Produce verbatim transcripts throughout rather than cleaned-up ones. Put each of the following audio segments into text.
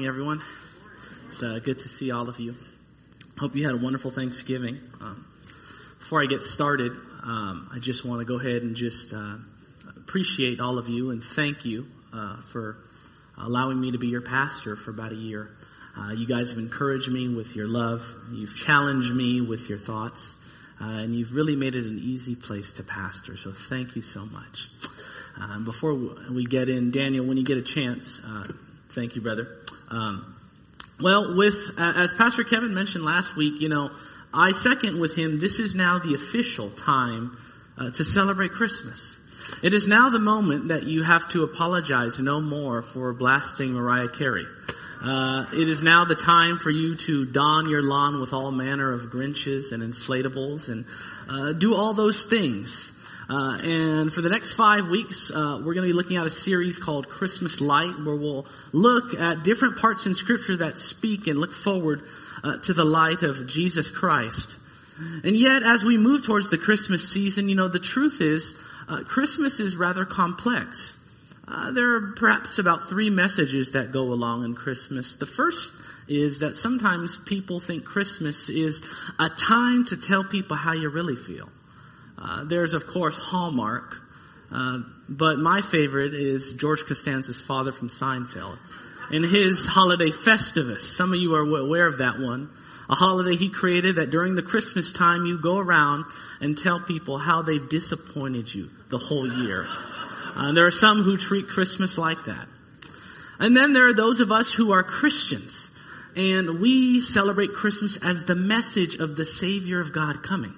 morning, everyone. It's uh, good to see all of you. Hope you had a wonderful Thanksgiving. Um, before I get started, um, I just want to go ahead and just uh, appreciate all of you and thank you uh, for allowing me to be your pastor for about a year. Uh, you guys have encouraged me with your love. You've challenged me with your thoughts. Uh, and you've really made it an easy place to pastor. So thank you so much. Uh, before we get in, Daniel, when you get a chance, uh, thank you, brother. Um, well, with uh, as Pastor Kevin mentioned last week, you know, I second with him, this is now the official time uh, to celebrate Christmas. It is now the moment that you have to apologize no more for blasting Mariah Carey. Uh, it is now the time for you to don your lawn with all manner of Grinches and inflatables and uh, do all those things. Uh, and for the next five weeks, uh, we're going to be looking at a series called Christmas Light, where we'll look at different parts in Scripture that speak and look forward uh, to the light of Jesus Christ. And yet, as we move towards the Christmas season, you know, the truth is, uh, Christmas is rather complex. Uh, there are perhaps about three messages that go along in Christmas. The first is that sometimes people think Christmas is a time to tell people how you really feel. Uh, there's, of course, Hallmark, uh, but my favorite is George Costanza's father from Seinfeld and his holiday Festivus. Some of you are aware of that one. A holiday he created that during the Christmas time you go around and tell people how they've disappointed you the whole year. Uh, there are some who treat Christmas like that. And then there are those of us who are Christians, and we celebrate Christmas as the message of the Savior of God coming.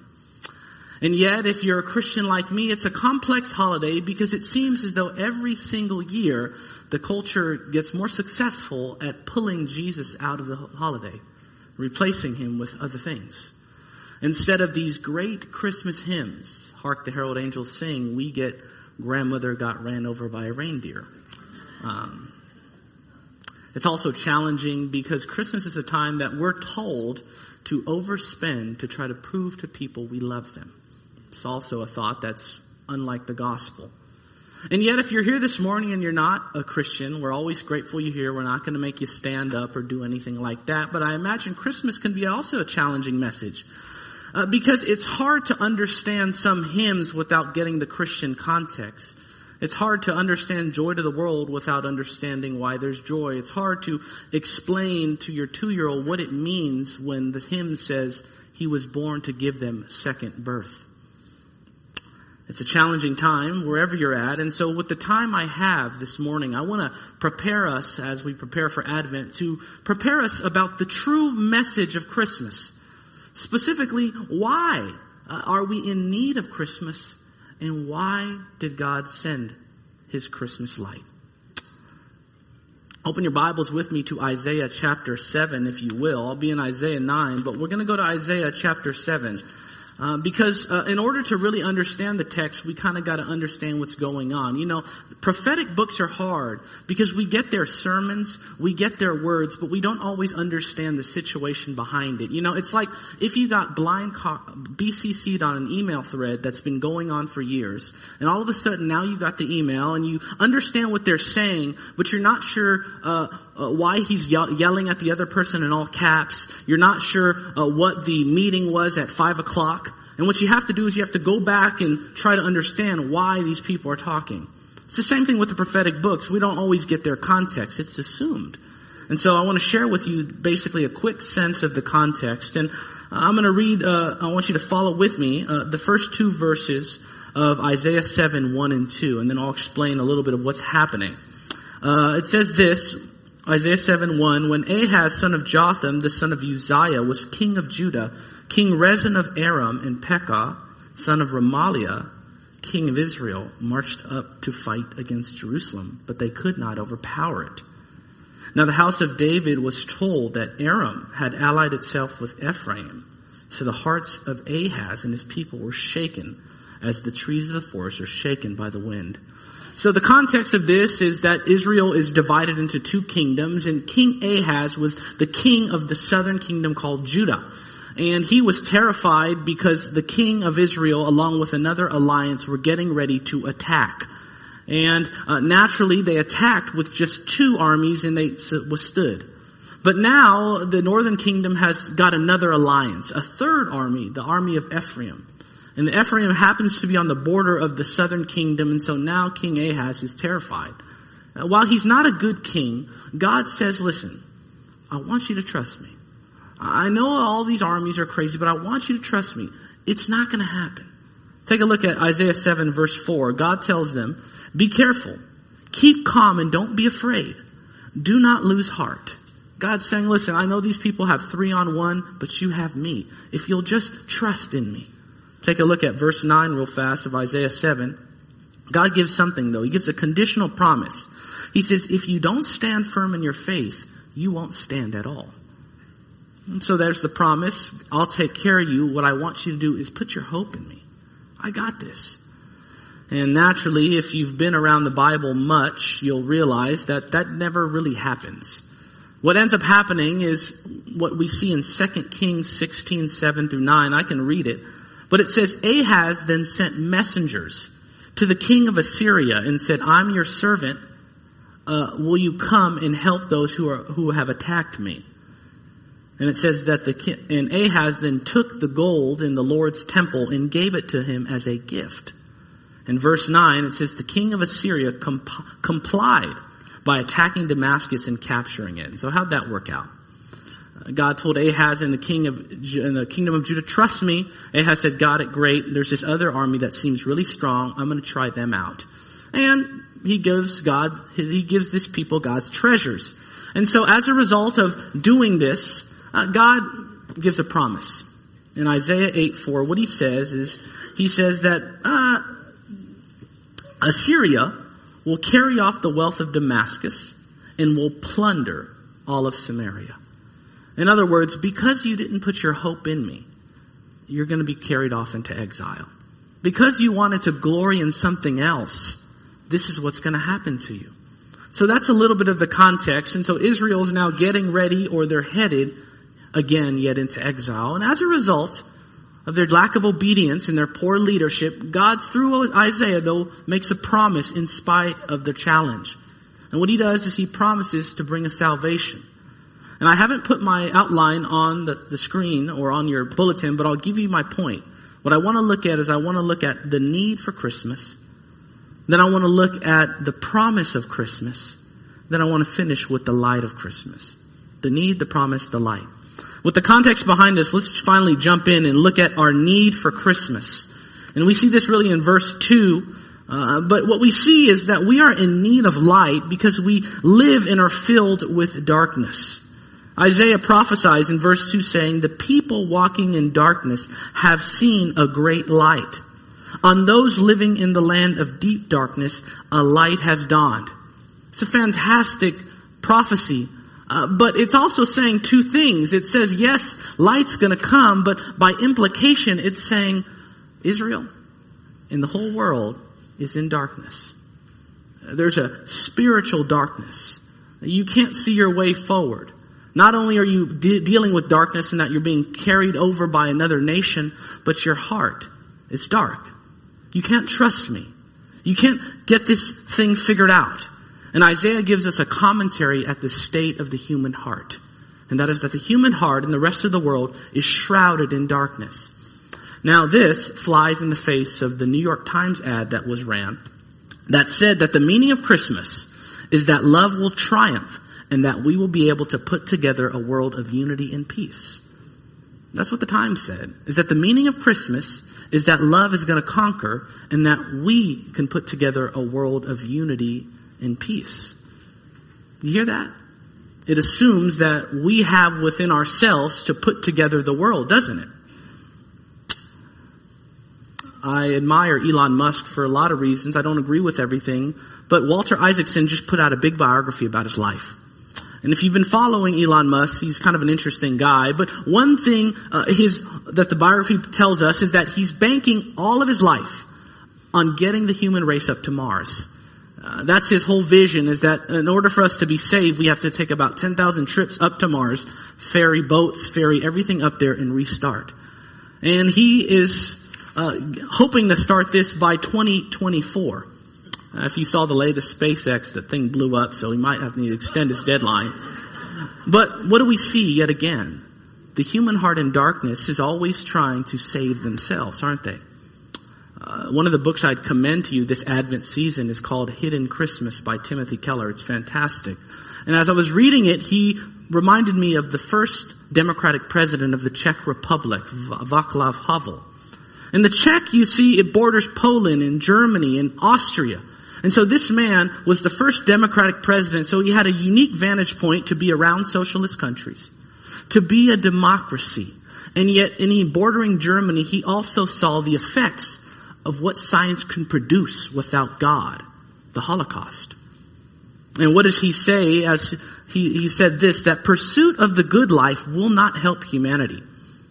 And yet, if you're a Christian like me, it's a complex holiday because it seems as though every single year the culture gets more successful at pulling Jesus out of the holiday, replacing him with other things. Instead of these great Christmas hymns, Hark the Herald Angels Sing, we get Grandmother Got Ran Over by a Reindeer. Um, it's also challenging because Christmas is a time that we're told to overspend to try to prove to people we love them. It's also a thought that's unlike the gospel. And yet, if you're here this morning and you're not a Christian, we're always grateful you're here. We're not going to make you stand up or do anything like that. But I imagine Christmas can be also a challenging message. Uh, because it's hard to understand some hymns without getting the Christian context. It's hard to understand Joy to the World without understanding why there's joy. It's hard to explain to your two-year-old what it means when the hymn says he was born to give them second birth. It's a challenging time wherever you're at. And so with the time I have this morning, I want to prepare us as we prepare for Advent to prepare us about the true message of Christmas. Specifically, why uh, are we in need of Christmas, and why did God send his Christmas light? Open your Bibles with me to Isaiah chapter seven, if you will. I'll be in Isaiah nine, but we're going to go to Isaiah chapter seven. Uh, because uh, in order to really understand the text, we kind of got to understand what's going on. You know, prophetic books are hard because we get their sermons, we get their words, but we don't always understand the situation behind it. You know, it's like if you got blind co- B C C'd on an email thread that's been going on for years, and all of a sudden now you got the email and you understand what they're saying, but you're not sure uh, uh, why he's ye- yelling at the other person in all caps. You're not sure uh, what the meeting was at five o'clock. And what you have to do is you have to go back and try to understand why these people are talking. It's the same thing with the prophetic books. We don't always get their context. It's assumed. And so I want to share with you basically a quick sense of the context. And I'm going to read, uh, I want you to follow with me, uh, the first two verses of Isaiah seven, one and two. And then I'll explain a little bit of what's happening. Uh, it says this, Isaiah seven, one, when Ahaz, son of Jotham, the son of Uzziah, was king of Judah, King Rezin of Aram and Pekah, son of Remaliah, king of Israel, marched up to fight against Jerusalem, but they could not overpower it. Now the house of David was told that Aram had allied itself with Ephraim, so the hearts of Ahaz and his people were shaken as the trees of the forest are shaken by the wind. So the context of this is that Israel is divided into two kingdoms, and King Ahaz was the king of the southern kingdom called Judah. And he was terrified because the king of Israel, along with another alliance, were getting ready to attack. And uh, naturally, they attacked with just two armies, and they withstood. But now the northern kingdom has got another alliance, a third army, the army of Ephraim. And the Ephraim happens to be on the border of the southern kingdom, and so now King Ahaz is terrified. Uh, while he's not a good king, God says, listen, I want you to trust me. I know all these armies are crazy, but I want you to trust me. It's not going to happen. Take a look at Isaiah seven, verse four. God tells them, be careful, keep calm, and don't be afraid. Do not lose heart. God's saying, listen, I know these people have three on one, but you have me. If you'll just trust in me. Take a look at verse nine real fast of Isaiah seven. God gives something, though. He gives a conditional promise. He says, if you don't stand firm in your faith, you won't stand at all. And so there's the promise. I'll take care of you. What I want you to do is put your hope in me. I got this. And naturally, if you've been around the Bible much, you'll realize that that never really happens. What ends up happening is what we see in Second Kings sixteen, seven through nine. I can read it. But it says, Ahaz then sent messengers to the king of Assyria and said, I'm your servant. Uh, will you come and help those who are who have attacked me? And it says that the king, and Ahaz then took the gold in the Lord's temple and gave it to him as a gift. In verse nine, it says the king of Assyria comp- complied by attacking Damascus and capturing it. And so how'd that work out? Uh, God told Ahaz and the king of in the kingdom of Judah, trust me. Ahaz said, got it, great. There's this other army that seems really strong. I'm going to try them out. And he gives God, he gives this people God's treasures. And so as a result of doing this, Uh, God gives a promise. In Isaiah eight four, what he says is, he says that uh, Assyria will carry off the wealth of Damascus and will plunder all of Samaria. In other words, because you didn't put your hope in me, you're going to be carried off into exile. Because you wanted to glory in something else, this is what's going to happen to you. So that's a little bit of the context. And so Israel is now getting ready, or they're headed again yet into exile. And as a result of their lack of obedience and their poor leadership, God, through Isaiah, though, makes a promise in spite of their challenge. And what he does is he promises to bring a salvation. And I haven't put my outline on the, the screen or on your bulletin, but I'll give you my point. What I want to look at is I want to look at the need for Christmas. Then I want to look at the promise of Christmas. Then I want to finish with the light of Christmas. The need, the promise, the light. With the context behind us, let's finally jump in and look at our need for Christmas. And we see this really in verse two. Uh, but what we see is that we are in need of light because we live and are filled with darkness. Isaiah prophesies in verse two saying, the people walking in darkness have seen a great light. On those living in the land of deep darkness, a light has dawned. It's a fantastic prophecy. Uh, but it's also saying two things. It says, yes, light's going to come, but by implication, it's saying Israel and the whole world is in darkness. There's a spiritual darkness. You can't see your way forward. Not only are you de- dealing with darkness and that you're being carried over by another nation, but your heart is dark. You can't trust me. You can't get this thing figured out. And Isaiah gives us a commentary at the state of the human heart. And that is that the human heart and the rest of the world is shrouded in darkness. Now this flies in the face of the New York Times ad that was ran that said that the meaning of Christmas is that love will triumph and that we will be able to put together a world of unity and peace. That's what the Times said, is that the meaning of Christmas is that love is going to conquer and that we can put together a world of unity in peace. You hear that? It assumes that we have within ourselves to put together the world, doesn't it? I admire Elon Musk for a lot of reasons. I don't agree with everything. But Walter Isaacson just put out a big biography about his life. And if you've been following Elon Musk, he's kind of an interesting guy. But one thing uh, his that the biography tells us is that he's banking all of his life on getting the human race up to Mars. Uh, that's his whole vision, is that in order for us to be saved, we have to take about ten thousand trips up to Mars, ferry boats, ferry everything up there, and restart. And he is uh, hoping to start this by twenty twenty-four. Uh, if you saw the latest SpaceX, that thing blew up, so he might have to extend his deadline. But what do we see yet again? The human heart in darkness is always trying to save themselves, aren't they? Uh, one of the books I'd commend to you this Advent season is called Hidden Christmas by Timothy Keller. It's fantastic. And as I was reading it, he reminded me of the first Democratic president of the Czech Republic, Václav Havel. In the Czech, you see, it borders Poland and Germany and Austria. And so this man was the first Democratic president, so he had a unique vantage point to be around socialist countries, to be a democracy. And yet, in bordering Germany, he also saw the effects of what science can produce without God, the Holocaust. And what does he say? As he, he said this, that pursuit of the good life will not help humanity,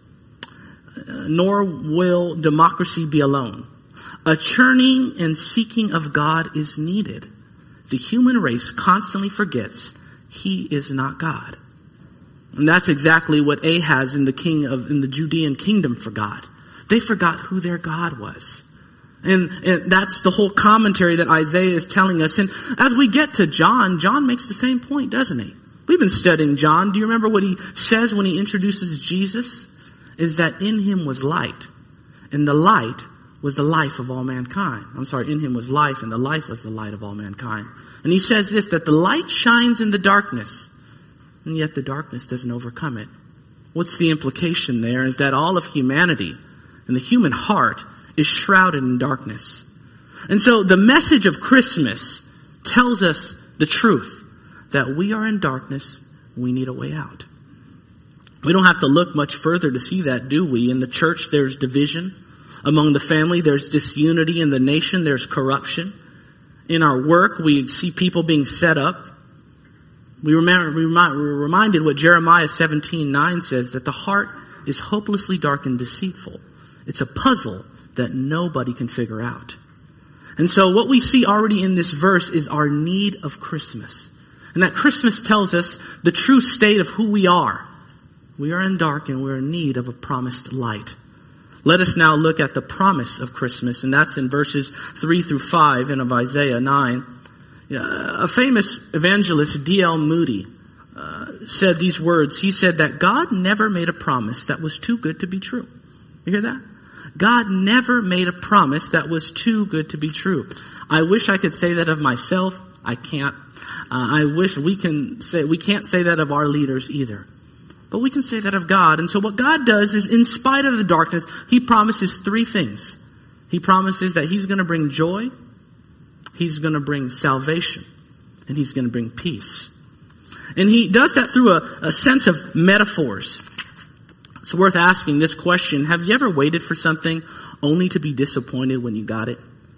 uh, nor will democracy be alone. A churning and seeking of God is needed. The human race constantly forgets he is not God. And that's exactly what Ahaz in the king of in the Judean kingdom forgot. They forgot who their God was. And, and that's the whole commentary that Isaiah is telling us. And as we get to John, John makes the same point, doesn't he? We've been studying John. Do you remember what he says when he introduces Jesus? Is that in him was light. And the light was the life of all mankind. I'm sorry, in him was life, and the life was the light of all mankind. And he says this, that the light shines in the darkness, and yet the darkness doesn't overcome it. What's the implication there? Is that all of humanity and the human heart is shrouded in darkness. And so the message of Christmas tells us the truth, that we are in darkness, we need a way out. We don't have to look much further to see that, do we? In the church, there's division. Among the family, there's disunity. In the nation, there's corruption. In our work, we see people being set up. We remember, we remind, we're reminded what Jeremiah seventeen nine says, that the heart is hopelessly dark and deceitful. It's a puzzle that nobody can figure out. And so what we see already in this verse is our need of Christmas. And that Christmas tells us the true state of who we are. We are in dark and we're in need of a promised light. Let us now look at the promise of Christmas, and that's in verses three through five and of Isaiah nine. A famous evangelist, D L Moody, uh, said these words. He said that God never made a promise that was too good to be true. You hear that? God never made a promise that was too good to be true. I wish I could say that of myself. I can't. Uh, I wish we can say we can't say that of our leaders either. But we can say that of God. And so what God does is, in spite of the darkness, he promises three things. He promises that he's going to bring joy, he's going to bring salvation, and he's going to bring peace. And he does that through a, a sense of metaphors. It's worth asking this question. Have you ever waited for something only to be disappointed when you got it?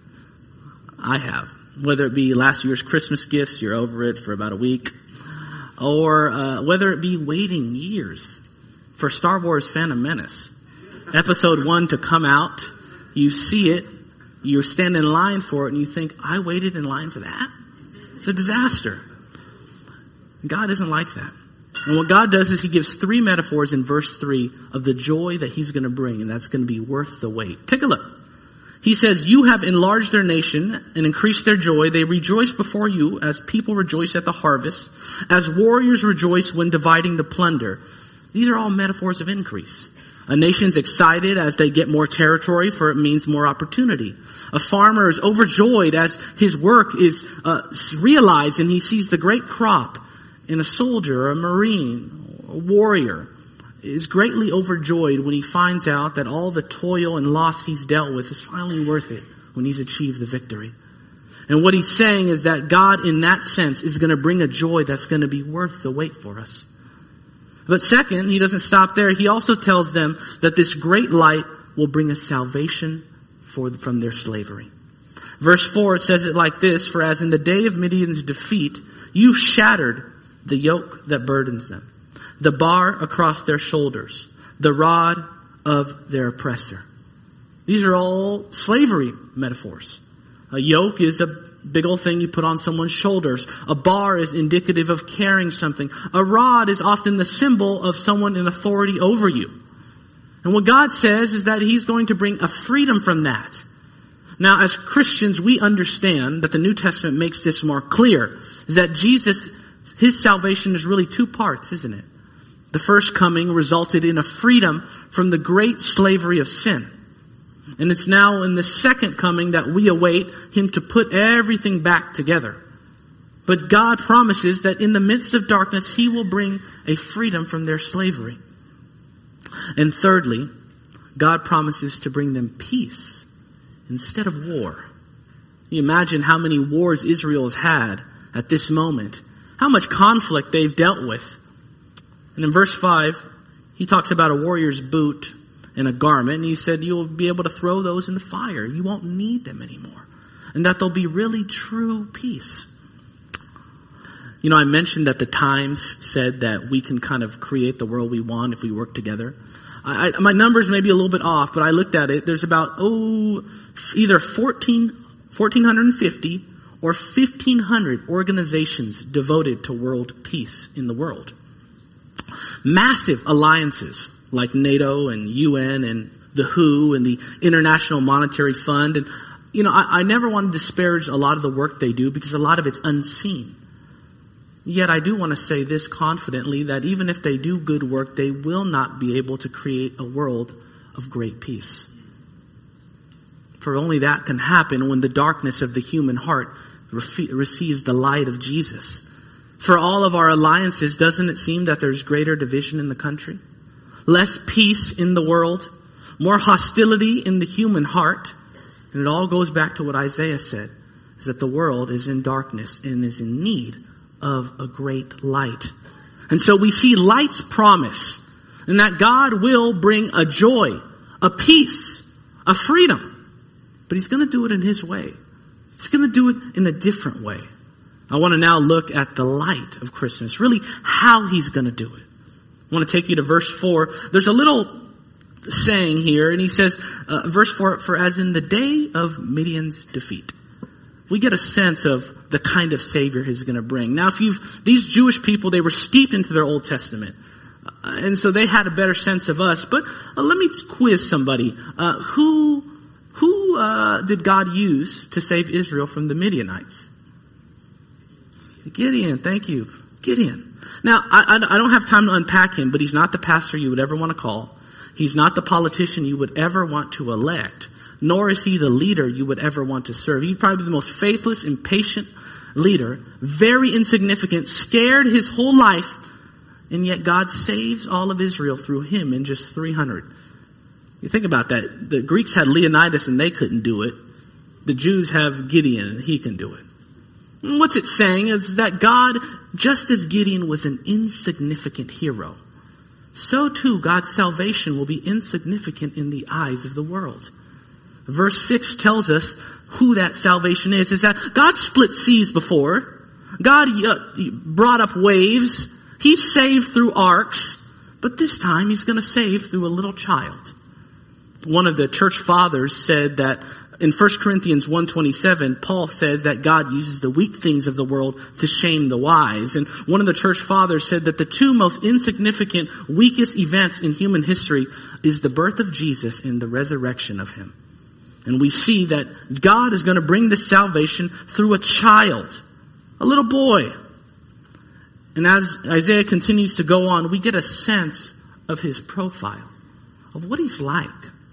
I have. Whether it be last year's Christmas gifts, you're over it for about a week. Or uh, whether it be waiting years for Star Wars Phantom Menace. Episode one to come out, you see it, you stand in line for it, and you think, I waited in line for that? It's a disaster. God isn't like that. And what God does is he gives three metaphors in verse three of the joy that he's going to bring, and that's going to be worth the wait. Take a look. He says, you have enlarged their nation and increased their joy. They rejoice before you as people rejoice at the harvest, as warriors rejoice when dividing the plunder. These are all metaphors of increase. A nation's excited as they get more territory, for it means more opportunity. A farmer is overjoyed as his work is uh, realized and he sees the great crop. And a soldier, a marine, a warrior is greatly overjoyed when he finds out that all the toil and loss he's dealt with is finally worth it when he's achieved the victory. And what he's saying is that God, in that sense, is going to bring a joy that's going to be worth the wait for us. But second, he doesn't stop there. He also tells them that this great light will bring us salvation for, from their slavery. Verse four, it says it like this, for as in the day of Midian's defeat, you've shattered the yoke that burdens them, the bar across their shoulders, the rod of their oppressor. These are all slavery metaphors. A yoke is a big old thing you put on someone's shoulders. A bar is indicative of carrying something. A rod is often the symbol of someone in authority over you. And what God says is that he's going to bring a freedom from that. Now, as Christians, we understand that the New Testament makes this more clear, is that Jesus, his salvation is really two parts, isn't it? The first coming resulted in a freedom from the great slavery of sin. And it's now in the second coming that we await him to put everything back together. But God promises that in the midst of darkness, he will bring a freedom from their slavery. And thirdly, God promises to bring them peace instead of war. You imagine how many wars Israel has had at this moment, how much conflict they've dealt with. And in verse five, he talks about a warrior's boot and a garment, and he said you'll be able to throw those in the fire. You won't need them anymore. And that there'll be really true peace. You know, I mentioned that the Times said that we can kind of create the world we want if we work together. I, I, my numbers may be a little bit off, but I looked at it. There's about, oh, either fourteen, fourteen fifty or fifteen hundred organizations devoted to world peace in the world. Massive alliances like NATO and U N and the W H O and the International Monetary Fund. And, you know, I, I never want to disparage a lot of the work they do because a lot of it's unseen. Yet I do want to say this confidently, that even if they do good work, they will not be able to create a world of great peace. For only that can happen when the darkness of the human heart re- receives the light of Jesus. For all of our alliances, doesn't it seem that there's greater division in the country? Less peace in the world? More hostility in the human heart? And it all goes back to what Isaiah said, is that the world is in darkness and is in need of a great light. And so we see light's promise, and that God will bring a joy, a peace, a freedom. But he's going to do it in his way. He's going to do it in a different way. I want to now look at the light of Christmas, really how he's going to do it. I want to take you to verse four. There's a little saying here, and he says, uh, verse four, for as in the day of Midian's defeat. We get a sense of the kind of Savior he's going to bring. Now, if you've, these Jewish people, they were steeped into their Old Testament. Uh, and so they had a better sense of us. But uh, let me quiz somebody. Uh, who who uh, did God use to save Israel from the Midianites? Gideon, thank you. Gideon. Now, I, I, I don't have time to unpack him, but he's not the pastor you would ever want to call. He's not the politician you would ever want to elect. Nor is he the leader you would ever want to serve. He's probably the most faithless, impatient leader, very insignificant, scared his whole life, and yet God saves all of Israel through him in just three hundred. You think about that. The Greeks had Leonidas and they couldn't do it. The Jews have Gideon and he can do it. And what's it saying is that God, just as Gideon was an insignificant hero, so too God's salvation will be insignificant in the eyes of the world. Verse six tells us who that salvation is, is that God split seas before. God uh, brought up waves. He saved through arks. But this time he's going to save through a little child. One of the church fathers said that in First Corinthians one twenty-seven, Paul says that God uses the weak things of the world to shame the wise. And one of the church fathers said that the two most insignificant, weakest events in human history is the birth of Jesus and the resurrection of him. And we see that God is going to bring this salvation through a child, a little boy. And as Isaiah continues to go on, we get a sense of his profile, of what he's like,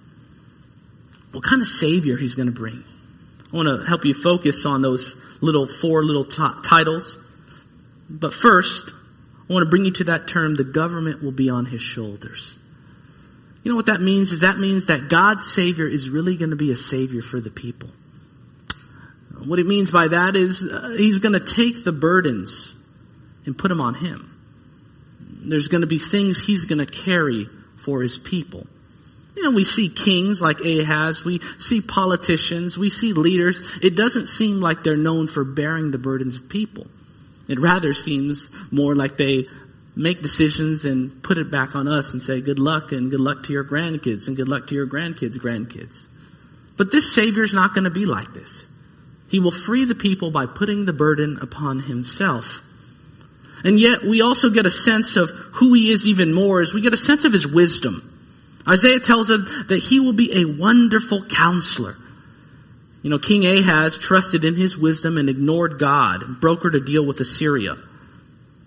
what kind of Savior he's going to bring. I want to help you focus on those little four little t- titles. But first, I want to bring you to that term, the government will be on his shoulders. You know what that means? Is that means that God's Savior is really going to be a Savior for the people. What it means by that is uh, he's going to take the burdens and put them on him. There's going to be things he's going to carry for his people. You know, we see kings like Ahaz. We see politicians. We see leaders. It doesn't seem like they're known for bearing the burdens of people. It rather seems more like they make decisions and put it back on us and say, good luck and good luck to your grandkids and good luck to your grandkids' grandkids. But this Savior's not going to be like this. He will free the people by putting the burden upon himself. And yet we also get a sense of who he is even more, as we get a sense of his wisdom. Isaiah tells us that he will be a wonderful counselor. You know, King Ahaz trusted in his wisdom and ignored God and brokered a deal with Assyria.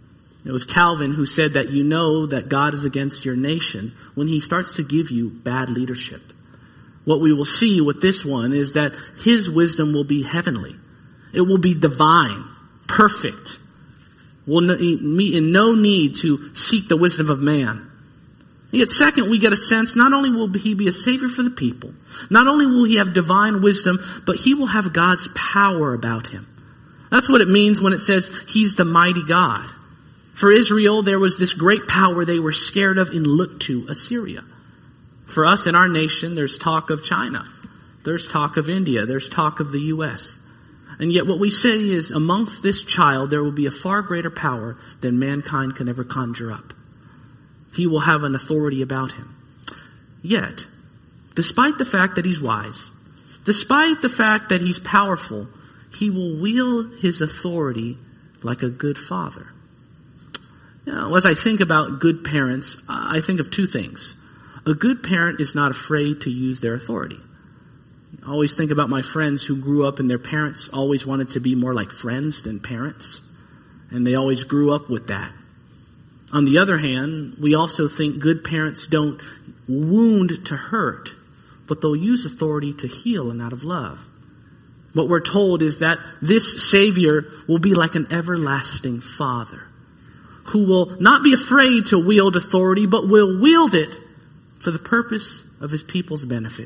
It was Calvin who said that you know that God is against your nation when he starts to give you bad leadership. What we will see with this one is that his wisdom will be heavenly. It will be divine, perfect. Will meet in no need to seek the wisdom of man. And yet second, we get a sense not only will he be a savior for the people, not only will he have divine wisdom, but he will have God's power about him. That's what it means when it says he's the mighty God. For Israel, there was this great power they were scared of and looked to, Assyria. For us in our nation, there's talk of China. There's talk of India. There's talk of the U S. And yet what we say is amongst this child, there will be a far greater power than mankind can ever conjure up. He will have an authority about him. Yet, despite the fact that he's wise, despite the fact that he's powerful, he will wield his authority like a good father. You know, as I think about good parents, I think of two things. A good parent is not afraid to use their authority. I always think about my friends who grew up and their parents always wanted to be more like friends than parents. And they always grew up with that. On the other hand, we also think good parents don't wound to hurt, but they'll use authority to heal and out of love. What we're told is that this Savior will be like an everlasting Father who will not be afraid to wield authority, but will wield it for the purpose of his people's benefit.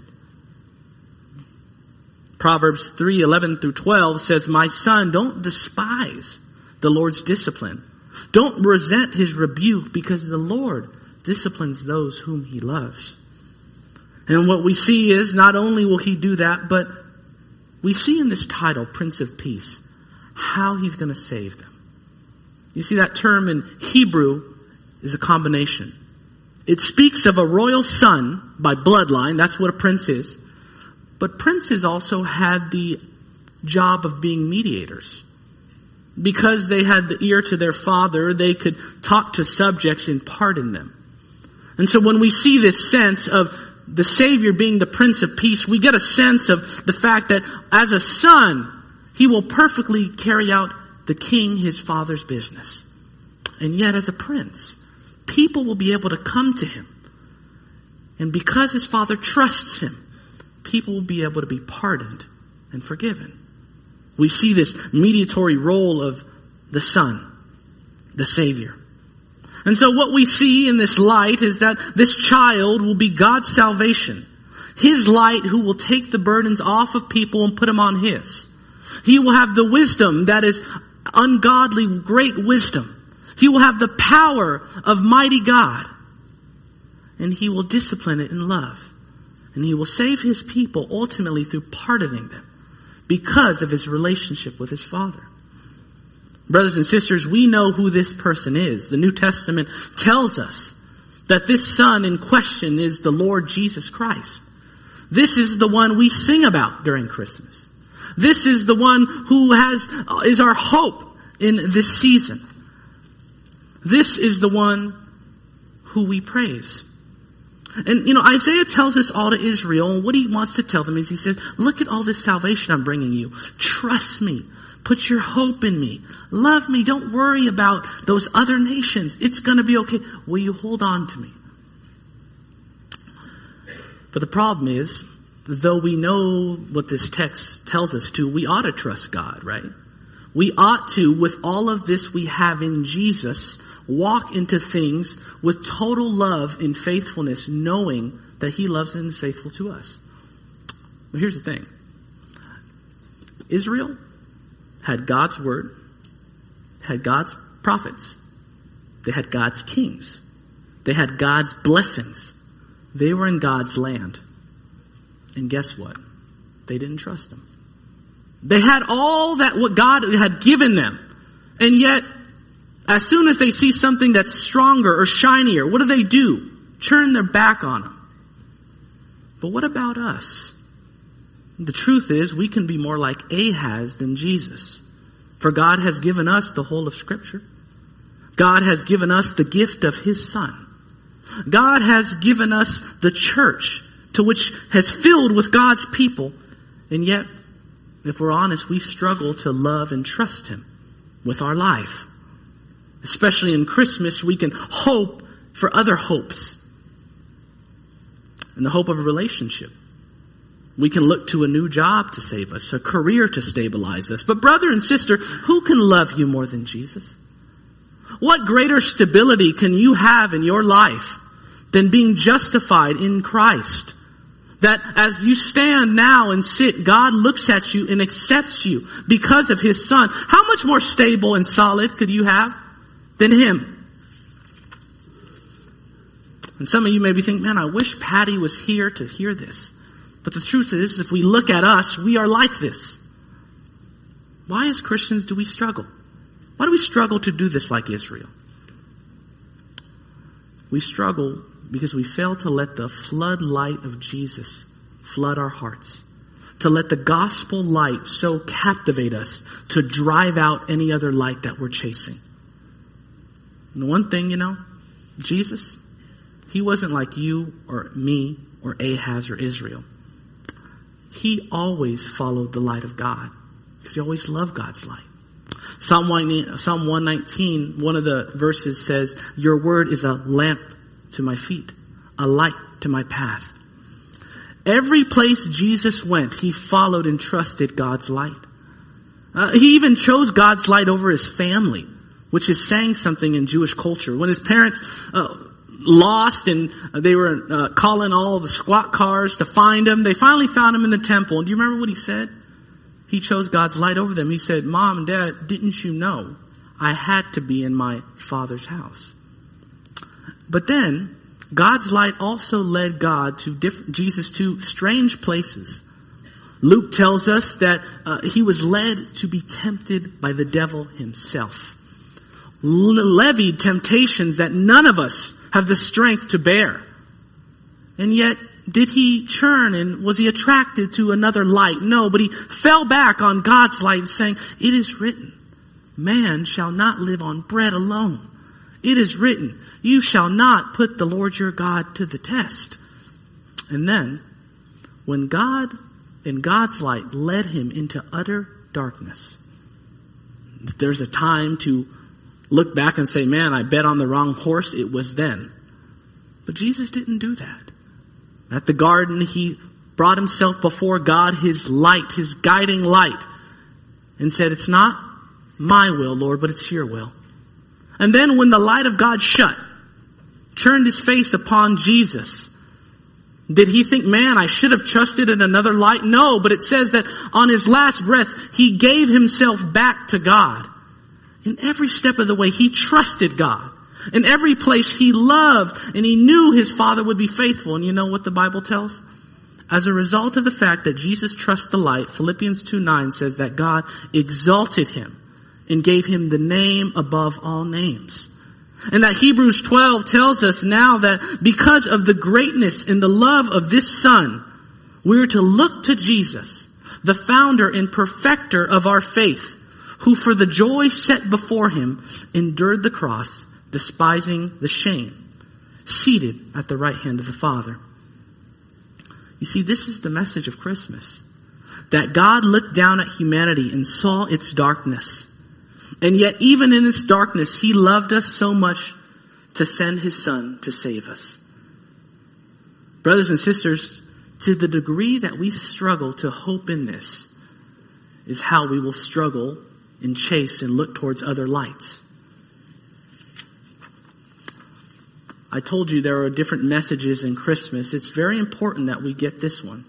Proverbs three, eleven through twelve says, "My son, don't despise the Lord's discipline. Don't resent his rebuke, because the Lord disciplines those whom he loves." And what we see is not only will he do that, but we see in this title, Prince of Peace, how he's going to save them. You see, that term in Hebrew is a combination. It speaks of a royal son by bloodline. That's what a prince is. But princes also had the job of being mediators. Because they had the ear to their father, they could talk to subjects and pardon them. And so when we see this sense of the Savior being the Prince of Peace, we get a sense of the fact that as a son, he will perfectly carry out the king, his father's business. And yet as a prince, people will be able to come to him. And because his father trusts him, people will be able to be pardoned and forgiven. We see this mediatory role of the Son, the Savior. And so what we see in this light is that this child will be God's salvation. His light who will take the burdens off of people and put them on his. He will have the wisdom that is ungodly, great wisdom. He will have the power of mighty God. And he will discipline it in love. And he will save his people ultimately through pardoning them because of his relationship with his Father. Brothers and sisters, we know who this person is. The New Testament tells us that this son in question is the Lord Jesus Christ. This is the one we sing about during Christmas. This is the one who has is our hope in this season. This is the one who we praise. And, you know, Isaiah tells us all to Israel, and what he wants to tell them is he says, look at all this salvation I'm bringing you. Trust me. Put your hope in me. Love me. Don't worry about those other nations. It's going to be okay. Will you hold on to me? But the problem is, though we know what this text tells us to, we ought to trust God, right? We ought to, with all of this we have in Jesus, walk into things with total love and faithfulness, knowing that he loves and is faithful to us. But here's the thing. Israel had God's word, had God's prophets. They had God's kings. They had God's blessings. They were in God's land. And guess what? They didn't trust him. They had all that what God had given them. And yet, as soon as they see something that's stronger or shinier, what do they do? Turn their back on him. But what about us? The truth is, we can be more like Ahaz than Jesus. For God has given us the whole of Scripture. God has given us the gift of his Son. God has given us the church, to which has filled with God's people. And yet, if we're honest, we struggle to love and trust him with our life. Especially in Christmas, we can hope for other hopes. And the hope of a relationship. We can look to a new job to save us, a career to stabilize us. But brother and sister, who can love you more than Jesus? What greater stability can you have in your life than being justified in Christ? That as you stand now and sit, God looks at you and accepts you because of His Son. How much more stable and solid could you have than Him? And some of you may be thinking, man, I wish Patty was here to hear this. But the truth is, if we look at us, we are like this. Why as Christians do we struggle? Why do we struggle to do this like Israel? We struggle because we fail to let the floodlight of Jesus flood our hearts. To let the gospel light so captivate us to drive out any other light that we're chasing. And the one thing, you know, Jesus, He wasn't like you or me or Ahaz or Israel. He always followed the light of God because He always loved God's light. Psalm one nineteen, one of the verses says, your word is a lamp to my feet, a light to my path. Every place Jesus went, He followed and trusted God's light. Uh, he even chose God's light over His family, which is saying something in Jewish culture. When His parents uh, lost and they were uh, calling all the squad cars to find Him, they finally found Him in the temple. And do you remember what He said? He chose God's light over them. He said, Mom and Dad, didn't you know I had to be in my Father's house? But then God's light also led God to different, Jesus to strange places. Luke tells us that uh, He was led to be tempted by the devil himself. Levied temptations that none of us have the strength to bear. And yet, did He turn and was He attracted to another light? No, but He fell back on God's light saying, it is written, man shall not live on bread alone. It is written, you shall not put the Lord your God to the test. And then, when God and God's light led him into utter darkness, if there's a time to look back and say, man, I bet on the wrong horse, it was then. But Jesus didn't do that. At the garden, He brought Himself before God, His light, His guiding light, and said, it's not my will, Lord, but it's your will. And then when the light of God shut, turned His face upon Jesus, did He think, man, I should have trusted in another light? No, but it says that on His last breath, He gave Himself back to God. In every step of the way, He trusted God. In every place He loved, and He knew His Father would be faithful. And you know what the Bible tells? As a result of the fact that Jesus trusts the light, Philippians two nine says that God exalted Him and gave Him the name above all names. And that Hebrews twelve tells us now that because of the greatness and the love of this Son, we're to look to Jesus, the founder and perfecter of our faith, who for the joy set before Him endured the cross, despising the shame, seated at the right hand of the Father. You see, this is the message of Christmas. That God looked down at humanity and saw its darkness. And yet, even in this darkness, He loved us so much to send His Son to save us. Brothers and sisters, to the degree that we struggle to hope in this, is how we will struggle and chase and look towards other lights. I told you there are different messages in Christmas. It's very important that we get this one.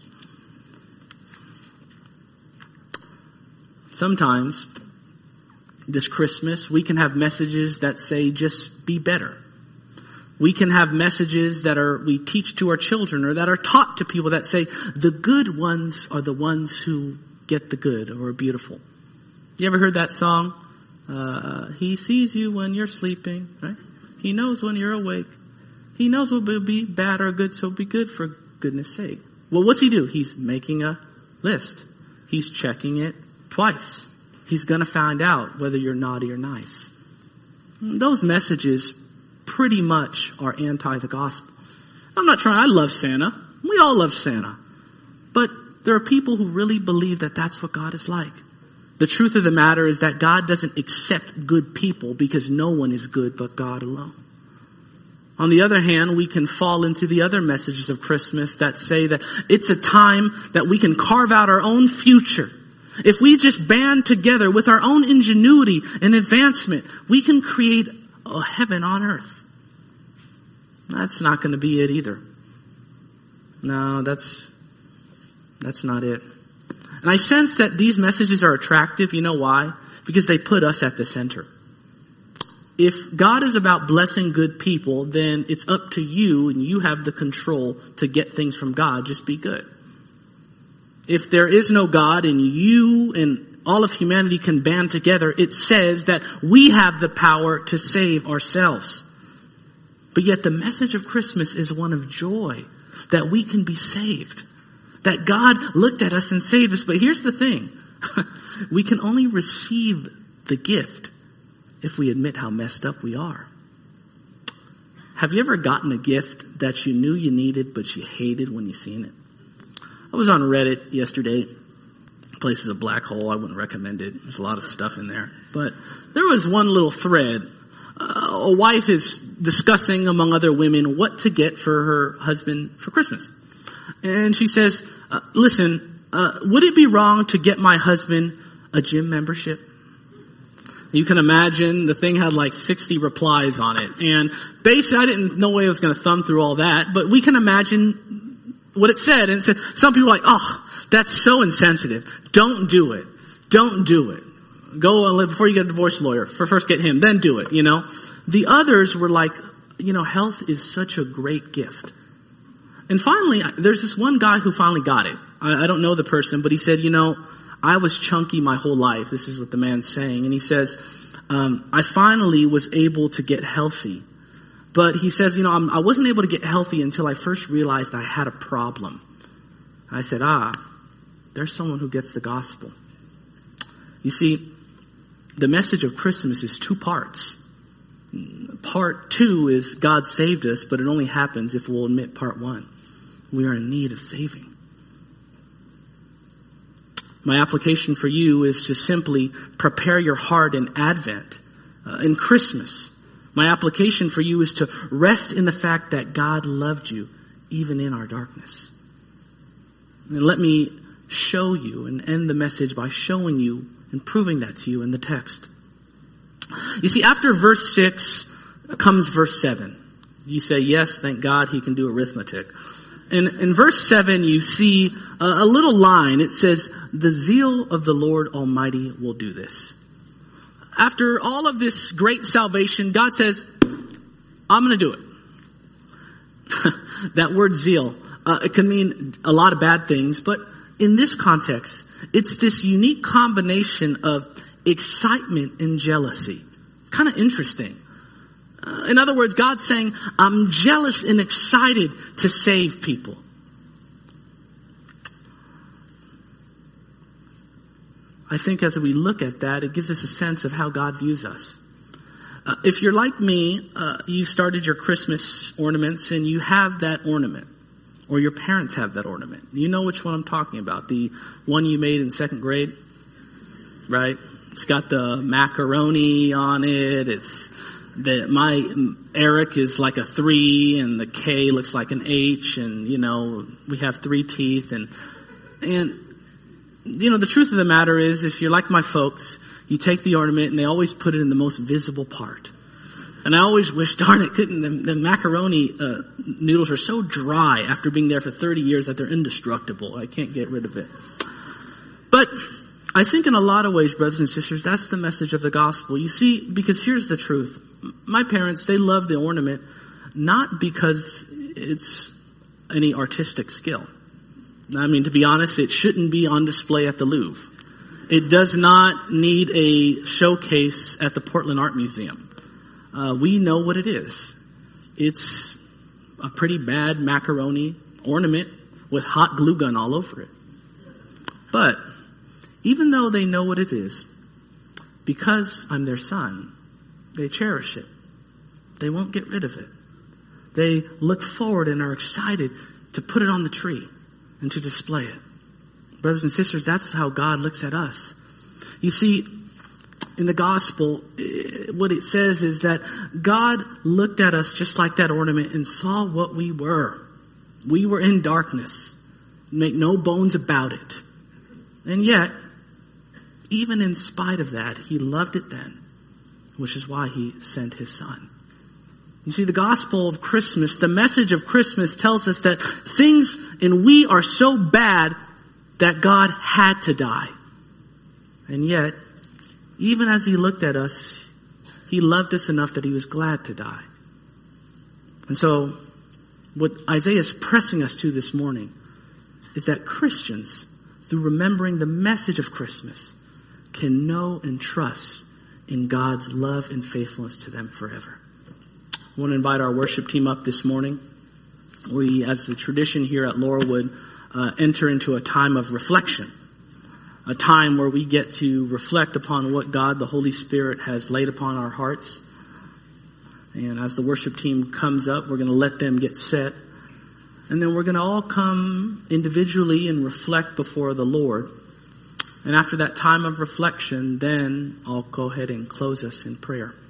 Sometimes, this Christmas, we can have messages that say, just be better. We can have messages that are we teach to our children or that are taught to people that say, the good ones are the ones who get the good or are beautiful. You ever heard that song? Uh, he sees you when you're sleeping, right? He knows when you're awake. He knows what will be bad or good, so be good for goodness sake. Well, what's He do? He's making a list. He's checking it twice. He's going to find out whether you're naughty or nice. Those messages pretty much are anti the gospel. I'm not trying, I love Santa. We all love Santa. But there are people who really believe that that's what God is like. The truth of the matter is that God doesn't accept good people because no one is good but God alone. On the other hand, we can fall into the other messages of Christmas that say that it's a time that we can carve out our own future. If we just band together with our own ingenuity and advancement, we can create a heaven on earth. That's not going to be it either. No, that's that's not it. And I sense that these messages are attractive. You know why? Because they put us at the center. If God is about blessing good people, then it's up to you, and you have the control to get things from God. Just be good. If there is no God and you and all of humanity can band together, it says that we have the power to save ourselves. But yet the message of Christmas is one of joy, that we can be saved, that God looked at us and saved us. But here's the thing. We can only receive the gift if we admit how messed up we are. Have you ever gotten a gift that you knew you needed, but you hated when you seen it? I was on Reddit yesterday. The place is a black hole. I wouldn't recommend it. There's a lot of stuff in there. But there was one little thread. Uh, a wife is discussing, among other women, what to get for her husband for Christmas. And she says, uh, listen, uh, would it be wrong to get my husband a gym membership? You can imagine the thing had like sixty replies on it. And basically, I didn't know way I was going to thumb through all that, but we can imagine what it said. And it said, some people are like, oh, that's so insensitive. Don't do it. Don't do it. Go and live before you get a divorce lawyer. First get him, then do it, you know. The others were like, you know, health is such a great gift. And finally, there's this one guy who finally got it. I, I don't know the person, but he said, you know, I was chunky my whole life. This is what the man's saying. And he says, um, I finally was able to get healthy. But he says, you know, I'm, I wasn't able to get healthy until I first realized I had a problem. I said, ah, there's someone who gets the gospel. You see, the message of Christmas is two parts. Part two is God saved us, but it only happens if we'll admit part one. We are in need of saving. My application for you is to simply prepare your heart in Advent, uh, in Christmas. My application for you is to rest in the fact that God loved you even in our darkness. And let me show you and end the message by showing you and proving that to you in the text. You see, after verse six comes verse seven. You say, yes, thank God he can do arithmetic. And in verse seven, you see a, a little line. It says, the zeal of the Lord Almighty will do this. After all of this great salvation, God says, I'm going to do it. That word zeal, uh, it can mean a lot of bad things, but in this context, it's this unique combination of excitement and jealousy. Kind of interesting. Uh, in other words, God's saying, I'm jealous and excited to save people. I think as we look at that, it gives us a sense of how God views us. Uh, if you're like me, uh, you started your Christmas ornaments and you have that ornament. Or your parents have that ornament. You know which one I'm talking about. The one you made in second grade, right? It's got the macaroni on it. It's the my Eric is like a three, and the K looks like an H, and you know we have three teeth, and and you know the truth of the matter is, if you're like my folks, you take the ornament and they always put it in the most visible part. And I always wish, darn it, couldn't the, the macaroni uh, noodles are so dry after being there for thirty years that they're indestructible. I can't get rid of it. But I think in a lot of ways, brothers and sisters, that's the message of the gospel. You see, because here's the truth. My parents, they love the ornament, not because it's any artistic skill. I mean, to be honest, it shouldn't be on display at the Louvre. It does not need a showcase at the Portland Art Museum. Uh, we know what it is. It's a pretty bad macaroni ornament with hot glue gun all over it. But even though they know what it is, because I'm their son, they cherish it. They won't get rid of it. They look forward and are excited to put it on the tree and to display it. Brothers and sisters, that's how God looks at us. You see, in the gospel, what it says is that God looked at us just like that ornament and saw what we were. We were in darkness. Make no bones about it. And yet, even in spite of that, he loved it then, which is why he sent his son. You see, the gospel of Christmas, the message of Christmas tells us that things and we are so bad that God had to die. And yet, even as he looked at us, he loved us enough that he was glad to die. And so, what Isaiah is pressing us to this morning is that Christians, through remembering the message of Christmas, can know and trust in God's love and faithfulness to them forever. I want to invite our worship team up this morning. We, as a tradition here at Laurelwood, uh, enter into a time of reflection. A time where we get to reflect upon what God, the Holy Spirit, has laid upon our hearts. And as the worship team comes up, we're going to let them get set. And then we're going to all come individually and reflect before the Lord. And after that time of reflection, then I'll go ahead and close us in prayer.